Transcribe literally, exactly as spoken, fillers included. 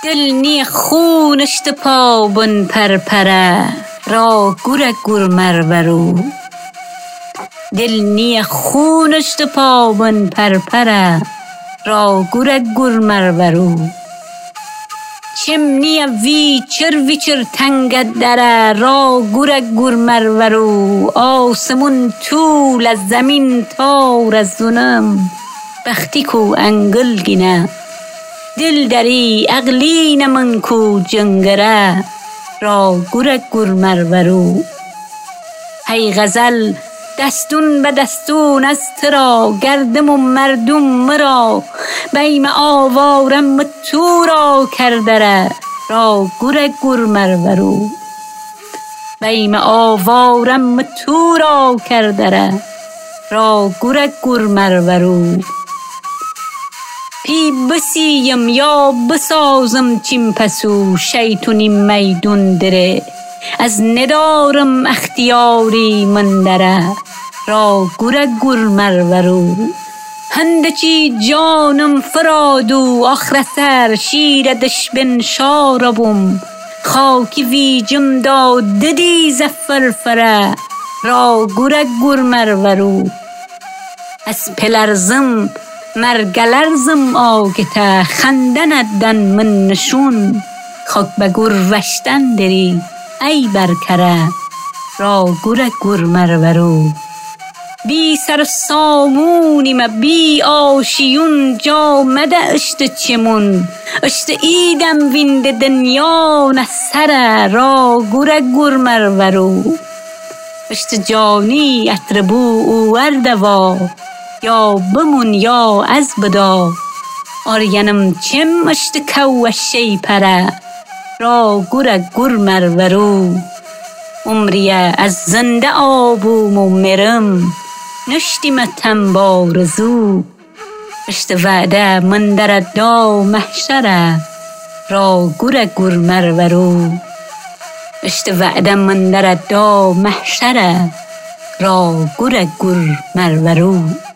دل نی خونشت پابن پرپره را گورگ گور مرورو دل نی خونشت پابن پرپره را گورگ گور مرورو چمنی ویچر ویچر تنگ دره را گورگ گور مرورو آسمون طول از زمین تار از دونم بختی کو انگل گینه دل دری عقلی نمن کو جنگره را گورگ گور مرورو هی غزل دستون به دستون از ترا گردم و مردم مرا بیم آوارم تو را کردره را گورگ گور مرورو بیم آوارم تو را کردره را گورگ گور مرورو پی بسیم یا بسازم چیم پسو شیطونی میدون دره از ندارم اختیاری من دره را گورگ گور مرورو هنده چی جانم فرادو آخر سر شیر دشبن شاربم خاکی ویجم داده دی زفر فره را گورگ گور مرورو از پلرزم مرگلرزم آگته خندندن من نشون خاک بگور وشتن دری ای برکره را گورگ گور مرورو بی سر سامونیم بی آشیون جا مده اشت چمون اشت ایدم وینده دنیا نسره را گورگ گور مرورو اشت جانی اتربو او اردوا یا بمون یا از بدا آرینم چم اشت کو شی پره را گورگ گور مرورو عمریه از زنده آبوم و مرم نشتیم تنبارزو اشت وعده من در دا محشره را گورگ گور مرورو اشت وعده من در دا محشره را گورگ گور مرورو